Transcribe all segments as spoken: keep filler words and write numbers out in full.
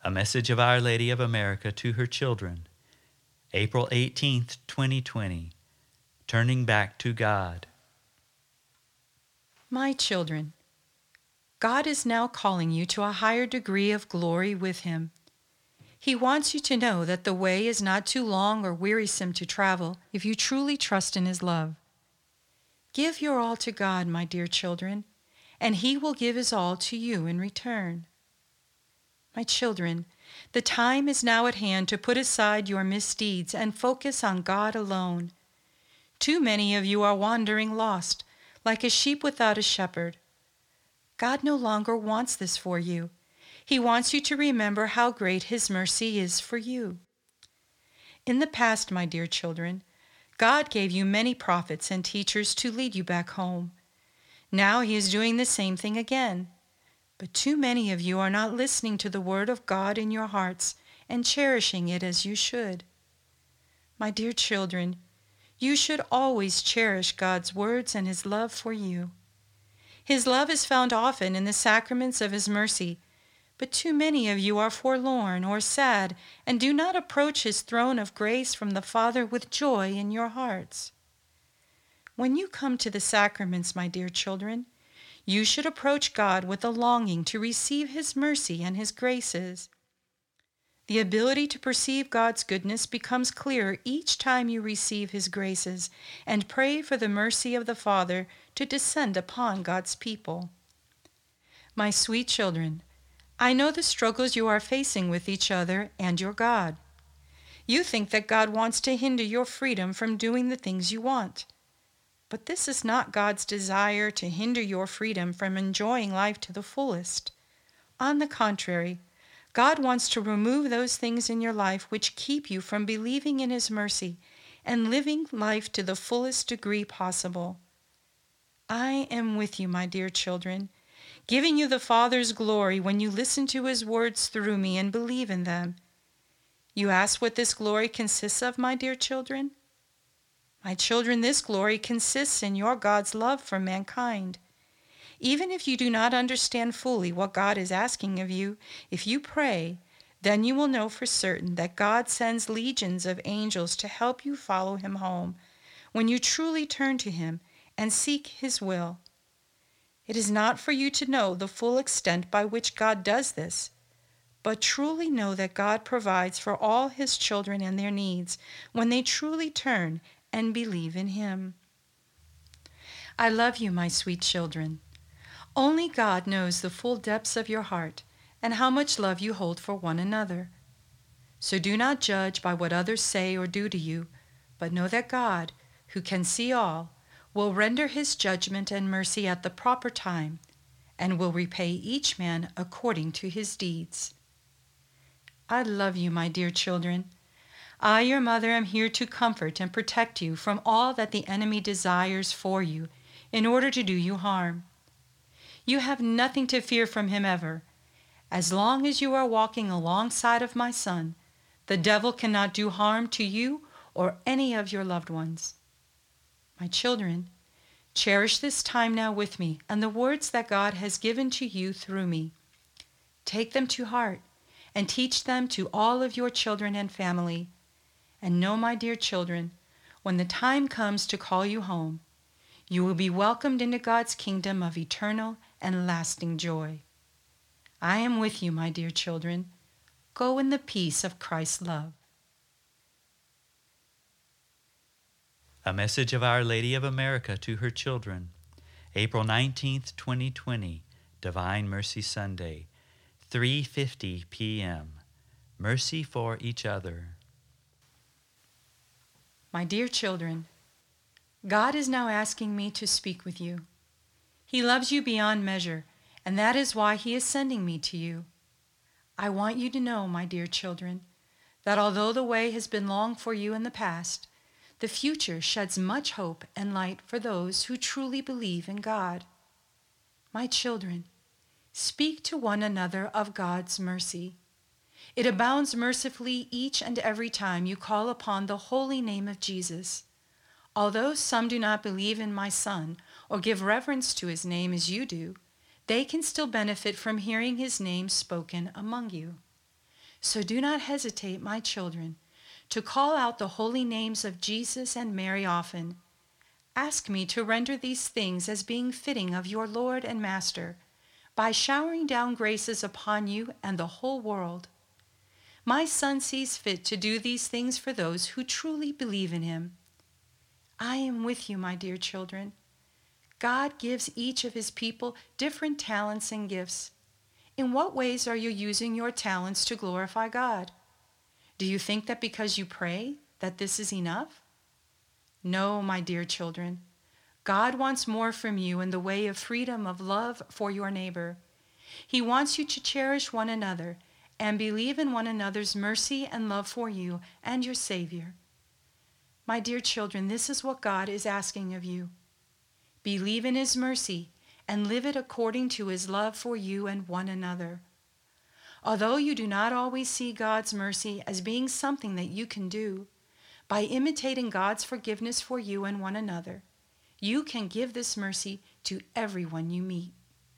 A message of Our Lady of America to her children, April eighteenth, twenty twenty. Turning back to God. My children, God is now calling you to a higher degree of glory with Him. He wants you to know that the way is not too long or wearisome to travel if you truly trust in His love. Give your all to God, my dear children, and He will give His all to you in return. My children, the time is now at hand to put aside your misdeeds and focus on God alone. Too many of you are wandering lost, like a sheep without a shepherd. God no longer wants this for you. He wants you to remember how great His mercy is for you. In the past, my dear children, God gave you many prophets and teachers to lead you back home. Now He is doing the same thing again. But too many of you are not listening to the word of God in your hearts and cherishing it as you should. My dear children, you should always cherish God's words and His love for you. His love is found often in the sacraments of His mercy, but too many of you are forlorn or sad and do not approach His throne of grace from the Father with joy in your hearts. When you come to the sacraments, my dear children, you should approach God with a longing to receive His mercy and His graces. The ability to perceive God's goodness becomes clearer each time you receive His graces and pray for the mercy of the Father to descend upon God's people. My sweet children, I know the struggles you are facing with each other and your God. You think that God wants to hinder your freedom from doing the things you want. But this is not God's desire to hinder your freedom from enjoying life to the fullest. On the contrary, God wants to remove those things in your life which keep you from believing in His mercy and living life to the fullest degree possible. I am with you, my dear children, giving you the Father's glory when you listen to His words through me and believe in them. You ask what this glory consists of, my dear children? My children, this glory consists in your God's love for mankind. Even if you do not understand fully what God is asking of you, if you pray, then you will know for certain that God sends legions of angels to help you follow Him home when you truly turn to Him and seek His will. It is not for you to know the full extent by which God does this, but truly know that God provides for all His children and their needs when they truly turn and believe in Him. I love you, my sweet children. Only God knows the full depths of your heart and how much love you hold for one another. So do not judge by what others say or do to you, but know that God, who can see all, will render His judgment and mercy at the proper time and will repay each man according to his deeds. I love you, my dear children. I, your mother, am here to comfort and protect you from all that the enemy desires for you in order to do you harm. You have nothing to fear from him ever. As long as you are walking alongside of my Son, the devil cannot do harm to you or any of your loved ones. My children, cherish this time now with me and the words that God has given to you through me. Take them to heart and teach them to all of your children and family. And know, my dear children, when the time comes to call you home, you will be welcomed into God's kingdom of eternal and lasting joy. I am with you, my dear children. Go in the peace of Christ's love. A message of Our Lady of America to her children, April nineteenth, twenty twenty, Divine Mercy Sunday, three fifty p.m. Mercy for each other. My dear children, God is now asking me to speak with you. He loves you beyond measure, and that is why He is sending me to you. I want you to know, my dear children, that although the way has been long for you in the past, the future sheds much hope and light for those who truly believe in God. My children, speak to one another of God's mercy. It abounds mercifully each and every time you call upon the holy name of Jesus. Although some do not believe in my Son or give reverence to His name as you do, they can still benefit from hearing His name spoken among you. So do not hesitate, my children, to call out the holy names of Jesus and Mary often. Ask me to render these things as being fitting of your Lord and Master, by showering down graces upon you and the whole world. My Son sees fit to do these things for those who truly believe in him. I am with you, my dear children. God gives each of his people different talents and gifts. In what ways are you using your talents to glorify God? Do you think that because you pray, that this is enough? No, my dear children. God wants more from you in the way of freedom of love for your neighbor. He wants you to cherish one another and believe in one another's mercy and love for you and your Savior. My dear children, this is what God is asking of you. Believe in his mercy and live it according to his love for you and one another. Although you do not always see God's mercy as being something that you can do, by imitating God's forgiveness for you and one another, you can give this mercy to everyone you meet.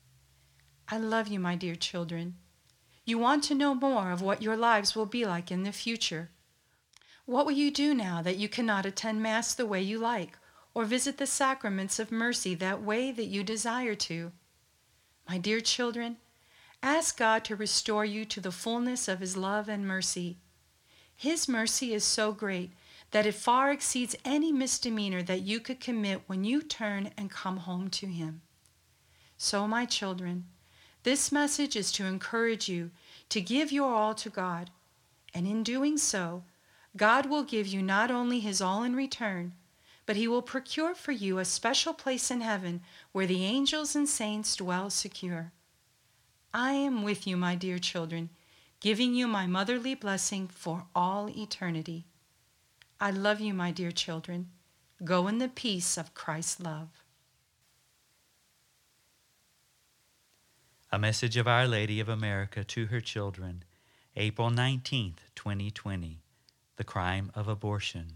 I love you, my dear children. You want to know more of what your lives will be like in the future. What will you do now that you cannot attend Mass the way you like, or visit the sacraments of mercy that way that you desire to? My dear children, ask God to restore you to the fullness of his love and mercy. His mercy is so great that it far exceeds any misdemeanor that you could commit when you turn and come home to him. So, my children, this message is to encourage you to give your all to God, and in doing so, God will give you not only his all in return, but he will procure for you a special place in heaven where the angels and saints dwell secure. I am with you, my dear children, giving you my motherly blessing for all eternity. I love you, my dear children. Go in the peace of Christ's love. A message of Our Lady of America to her children, April nineteenth, twenty twenty. The crime of abortion.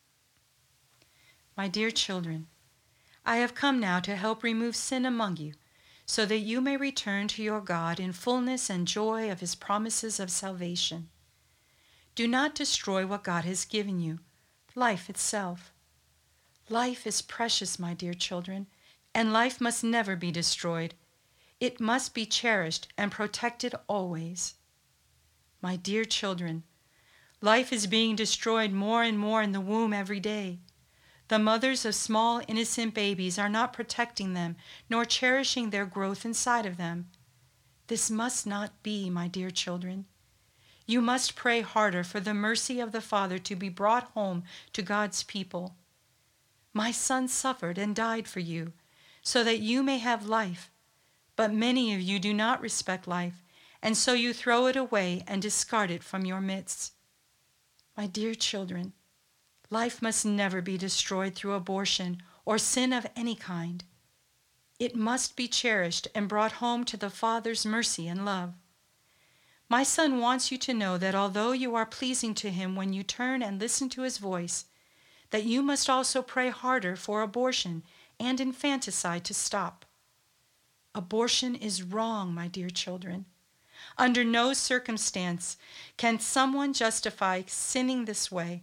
My dear children, I have come now to help remove sin among you, so that you may return to your God in fullness and joy of his promises of salvation. Do not destroy what God has given you, life itself. Life is precious, my dear children, and life must never be destroyed. It must be cherished and protected always. My dear children, life is being destroyed more and more in the womb every day. The mothers of small, innocent babies are not protecting them, nor cherishing their growth inside of them. This must not be, my dear children. You must pray harder for the mercy of the Father to be brought home to God's people. My Son suffered and died for you, so that you may have life. But many of you do not respect life, and so you throw it away and discard it from your midst. My dear children, life must never be destroyed through abortion or sin of any kind. It must be cherished and brought home to the Father's mercy and love. My Son wants you to know that although you are pleasing to him when you turn and listen to his voice, that you must also pray harder for abortion and infanticide to stop. Abortion is wrong, my dear children. Under no circumstance can someone justify sinning this way.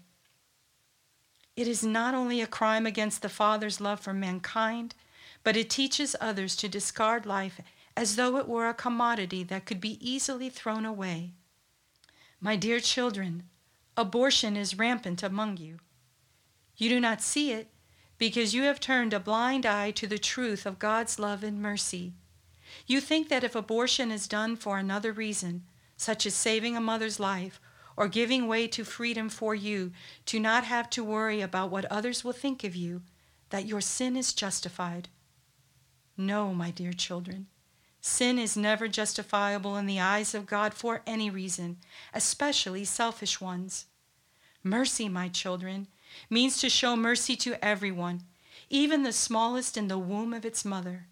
It is not only a crime against the Father's love for mankind, but it teaches others to discard life as though it were a commodity that could be easily thrown away. My dear children, abortion is rampant among you. You do not see it because you have turned a blind eye to the truth of God's love and mercy. You think that if abortion is done for another reason, such as saving a mother's life or giving way to freedom for you to not have to worry about what others will think of you, that your sin is justified. No, my dear children, sin is never justifiable in the eyes of God for any reason, especially selfish ones. Mercy, my children, means to show mercy to everyone, even the smallest in the womb of its mother.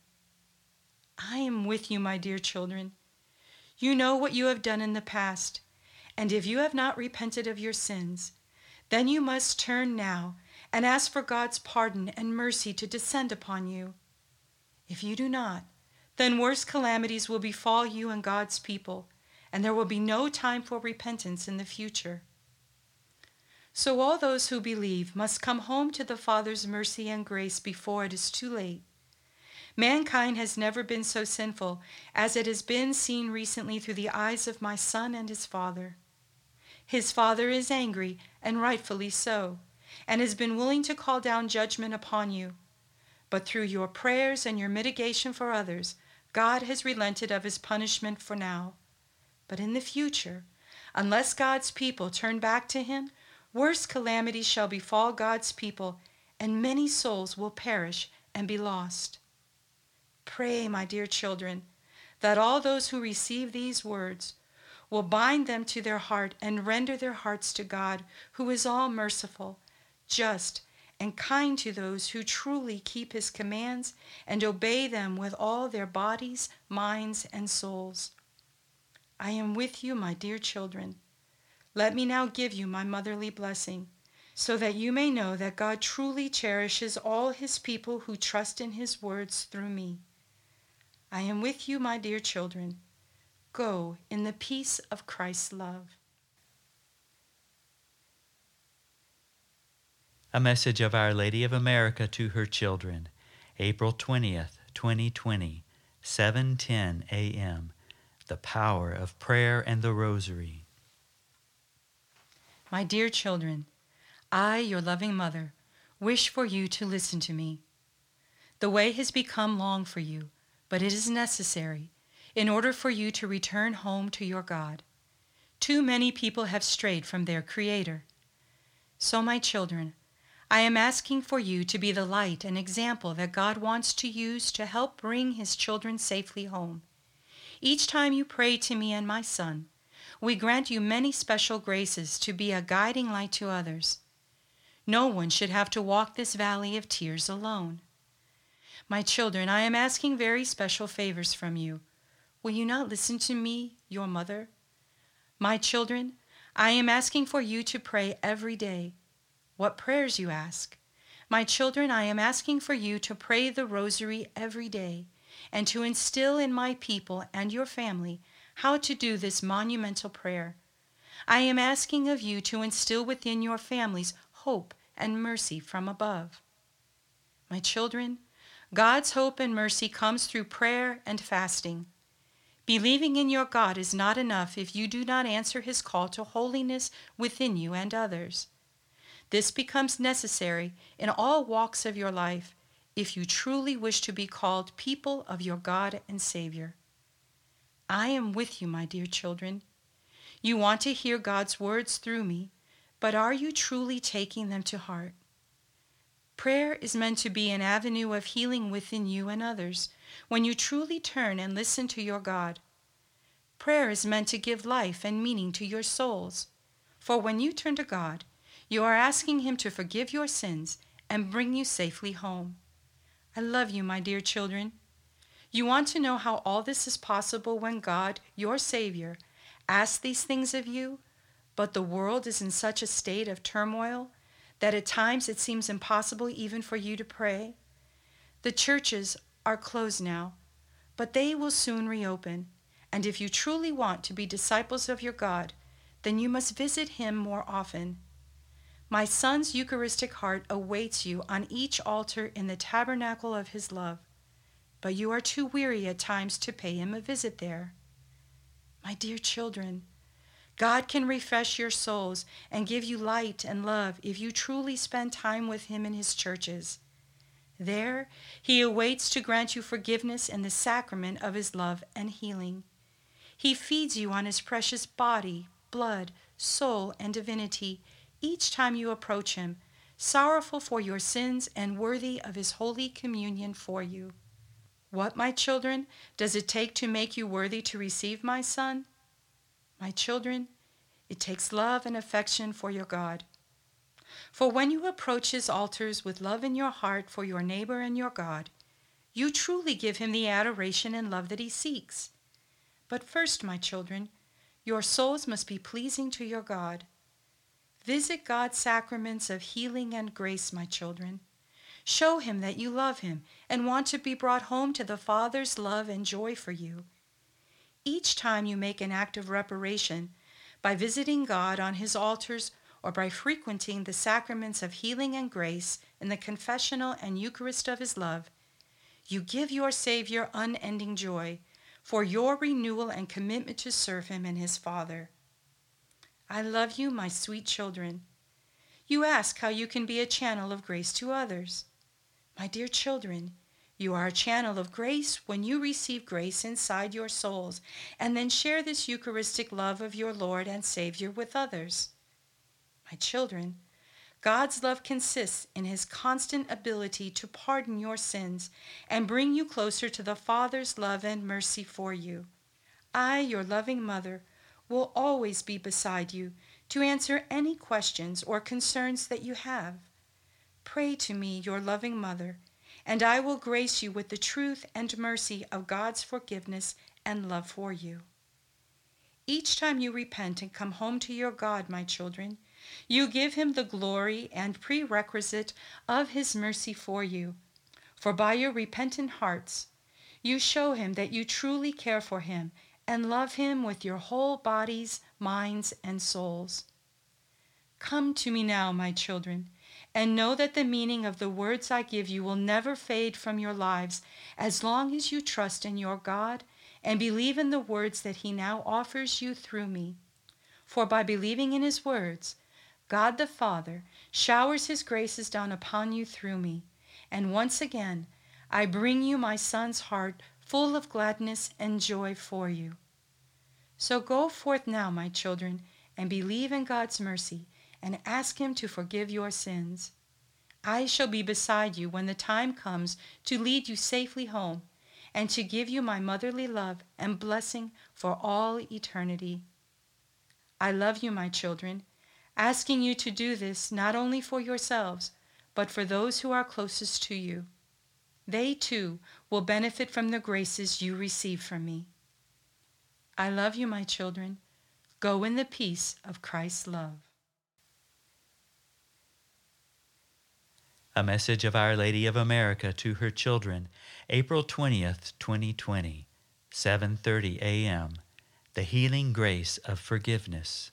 I am with you, my dear children. You know what you have done in the past, and if you have not repented of your sins, then you must turn now and ask for God's pardon and mercy to descend upon you. If you do not, then worse calamities will befall you and God's people, and there will be no time for repentance in the future. So all those who believe must come home to the Father's mercy and grace before it is too late. Mankind has never been so sinful as it has been seen recently through the eyes of my son and his father. His father is angry, and rightfully so, and has been willing to call down judgment upon you. But through your prayers and your mitigation for others, God has relented of his punishment for now. But in the future, unless God's people turn back to him, worse calamities shall befall God's people, and many souls will perish and be lost. Pray, my dear children, that all those who receive these words will bind them to their heart and render their hearts to God, who is all merciful, just, and kind to those who truly keep his commands and obey them with all their bodies, minds, and souls. I am with you, my dear children. Let me now give you my motherly blessing, so that you may know that God truly cherishes all his people who trust in his words through me. I am with you, my dear children. Go in the peace of Christ's love. A message of Our Lady of America to her children, April twentieth, twenty twenty, seven ten a m The Power of Prayer and the Rosary. My dear children, I, your loving mother, wish for you to listen to me. The way has become long for you, but it is necessary in order for you to return home to your God. Too many people have strayed from their Creator. So, my children, I am asking for you to be the light and example that God wants to use to help bring his children safely home. Each time you pray to me and my Son, we grant you many special graces to be a guiding light to others. No one should have to walk this valley of tears alone. My children, I am asking very special favors from you. Will you not listen to me, your mother? My children, I am asking for you to pray every day. What prayers, you ask? My children, I am asking for you to pray the rosary every day and to instill in my people and your family how to do this monumental prayer. I am asking of you to instill within your families hope and mercy from above. My children, God's hope and mercy comes through prayer and fasting. Believing in your God is not enough if you do not answer his call to holiness within you and others. This becomes necessary in all walks of your life if you truly wish to be called people of your God and Savior. I am with you, my dear children. You want to hear God's words through me, but are you truly taking them to heart? Prayer is meant to be an avenue of healing within you and others when you truly turn and listen to your God. Prayer is meant to give life and meaning to your souls, for when you turn to God, you are asking him to forgive your sins and bring you safely home. I love you, my dear children. You want to know how all this is possible when God, your Savior, asks these things of you, but the world is in such a state of turmoil that at times it seems impossible even for you to pray? The churches are closed now, but they will soon reopen, and if you truly want to be disciples of your God, then you must visit him more often. My Son's Eucharistic heart awaits you on each altar in the tabernacle of his love, but you are too weary at times to pay him a visit there. My dear children, God can refresh your souls and give you light and love if you truly spend time with him in his churches. There, he awaits to grant you forgiveness in the sacrament of his love and healing. He feeds you on his precious body, blood, soul, and divinity each time you approach him, sorrowful for your sins and worthy of his holy communion for you. What, my children, does it take to make you worthy to receive my Son? My children, it takes love and affection for your God. For when you approach his altars with love in your heart for your neighbor and your God, you truly give him the adoration and love that he seeks. But first, my children, your souls must be pleasing to your God. Visit God's sacraments of healing and grace, my children. Show him that you love him and want to be brought home to the Father's love and joy for you. Each time you make an act of reparation by visiting God on his altars or by frequenting the sacraments of healing and grace in the confessional and Eucharist of his love, you give your Savior unending joy for your renewal and commitment to serve him and his Father. I love you, my sweet children. You ask how you can be a channel of grace to others. My dear children, you are a channel of grace when you receive grace inside your souls and then share this Eucharistic love of your Lord and Savior with others. My children, God's love consists in his constant ability to pardon your sins and bring you closer to the Father's love and mercy for you. I, your loving mother, will always be beside you to answer any questions or concerns that you have. Pray to me, your loving mother, and I will grace you with the truth and mercy of God's forgiveness and love for you. Each time you repent and come home to your God, my children, you give him the glory and prerequisite of his mercy for you. For by your repentant hearts, you show him that you truly care for him and love him with your whole bodies, minds, and souls. Come to me now, my children, and know that the meaning of the words I give you will never fade from your lives as long as you trust in your God and believe in the words that he now offers you through me. For by believing in his words, God the Father showers his graces down upon you through me, and once again I bring you my Son's heart full of gladness and joy for you. So go forth now, my children, and believe in God's mercy, and ask him to forgive your sins. I shall be beside you when the time comes to lead you safely home, and to give you my motherly love and blessing for all eternity. I love you, my children, asking you to do this not only for yourselves, but for those who are closest to you. They, too, will benefit from the graces you receive from me. I love you, my children. Go in the peace of Christ's love. A message of Our Lady of America to her children, April twentieth, twenty twenty, seven thirty a.m. The Healing Grace of Forgiveness.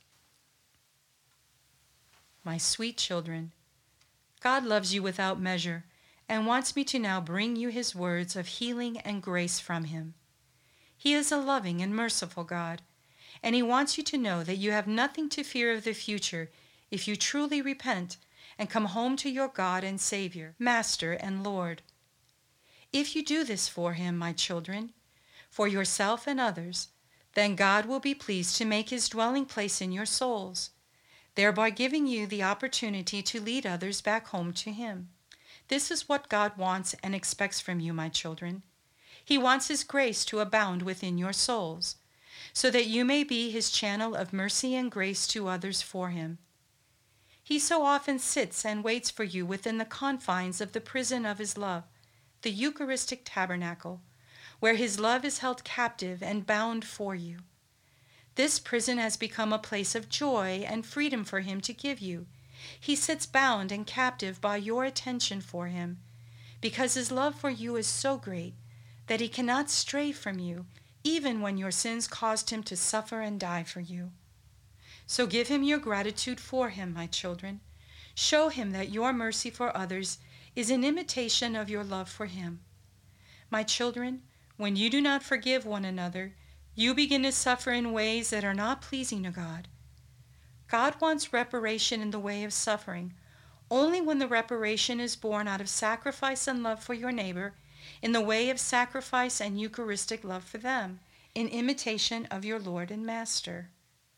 My sweet children, God loves you without measure and wants me to now bring you his words of healing and grace from him. He is a loving and merciful God, and he wants you to know that you have nothing to fear of the future if you truly repent and come home to your God and Savior, Master and Lord. If you do this for him, my children, for yourself and others, then God will be pleased to make his dwelling place in your souls, thereby giving you the opportunity to lead others back home to him. This is what God wants and expects from you, my children. He wants his grace to abound within your souls, so that you may be his channel of mercy and grace to others for him. He so often sits and waits for you within the confines of the prison of his love, the Eucharistic tabernacle, where his love is held captive and bound for you. This prison has become a place of joy and freedom for him to give you. He sits bound and captive by your attention for him, because his love for you is so great that he cannot stray from you, even when your sins caused him to suffer and die for you. So give him your gratitude for him, my children. Show him that your mercy for others is an imitation of your love for him. My children, when you do not forgive one another, you begin to suffer in ways that are not pleasing to God. God wants reparation in the way of suffering, only when the reparation is born out of sacrifice and love for your neighbor, in the way of sacrifice and Eucharistic love for them, in imitation of your Lord and Master.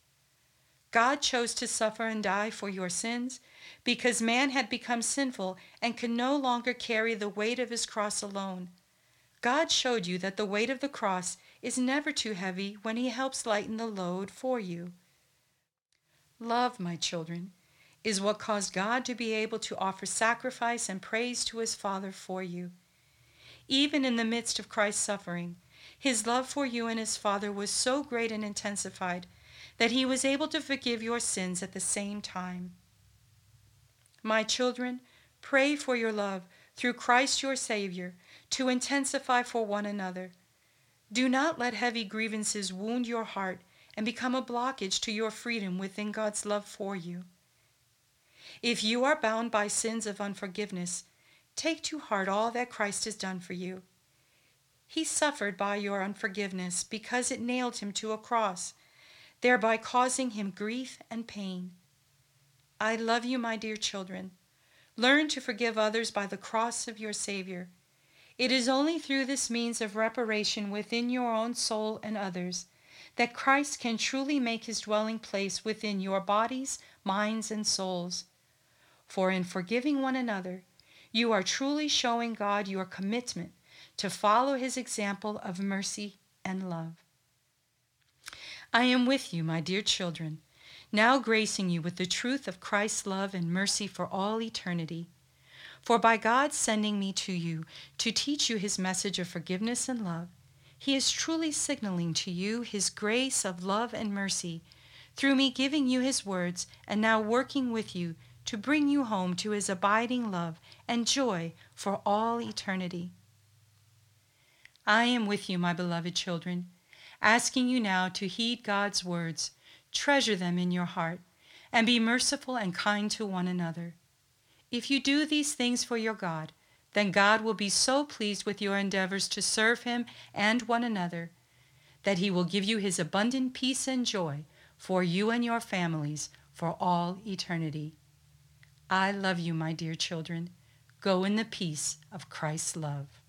God chose to suffer and die for your sins because man had become sinful and could no longer carry the weight of his cross alone. God showed you that the weight of the cross is never too heavy when he helps lighten the load for you. Love, my children, is what caused God to be able to offer sacrifice and praise to his Father for you. Even in the midst of Christ's suffering, his love for you and his Father was so great and intensified that he was able to forgive your sins at the same time. My children, pray for your love through Christ your Savior to intensify for one another. Do not let heavy grievances wound your heart and become a blockage to your freedom within God's love for you. If you are bound by sins of unforgiveness, take to heart all that Christ has done for you. He suffered by your unforgiveness because it nailed him to a cross, thereby causing him grief and pain. I love you, my dear children. Learn to forgive others by the cross of your Savior. It is only through this means of reparation within your own soul and others that Christ can truly make his dwelling place within your bodies, minds, and souls. For in forgiving one another, you are truly showing God your commitment to follow his example of mercy and love. I am with you, my dear children, now gracing you with the truth of Christ's love and mercy for all eternity. For by God sending me to you to teach you his message of forgiveness and love, he is truly signaling to you his grace of love and mercy through me giving you his words and now working with you to bring you home to his abiding love and joy for all eternity. I am with you, my beloved children, asking you now to heed God's words, treasure them in your heart, and be merciful and kind to one another. If you do these things for your God, then God will be so pleased with your endeavors to serve him and one another that he will give you his abundant peace and joy for you and your families for all eternity. I love you, my dear children. Go in the peace of Christ's love.